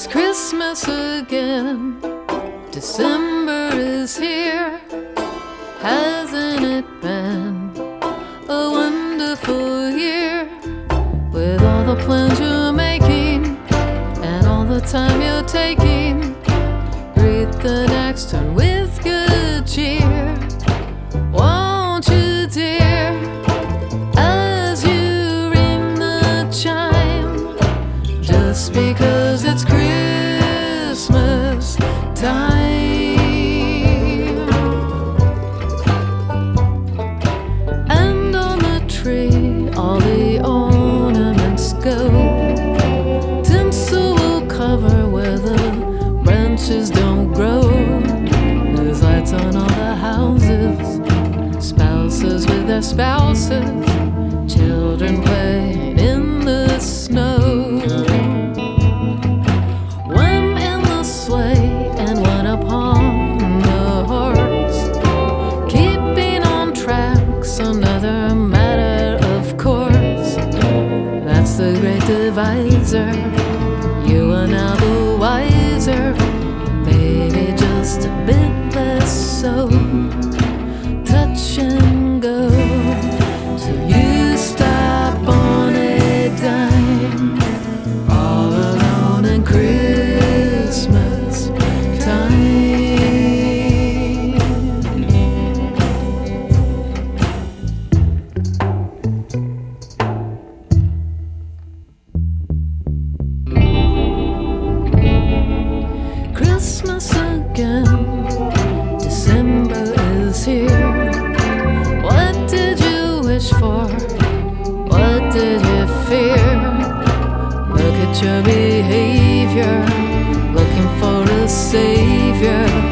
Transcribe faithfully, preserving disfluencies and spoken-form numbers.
It's Christmas again. December is here. Hasn't it been a wonderful year? With all the plans you're making and all the time you're taking, greet the next turn with good cheer. Won't you, dear, as you ring the chime, just because it's Christmas time. And on the tree all the ornaments go. Tinsel will cover where the branches don't grow. There's lights on all the houses, spouses with their spouses, children playing in the snow. One in the sleigh and one upon the horse, keeping on track's another matter, of course. That's the great divisor. You are now the wiser, maybe just a bit less so. Touch and go till you stop on a dime, all alone in Christmas time. Christmas again, December is here. What did you wish for? What did you fear? Look at your behavior, looking for a savior.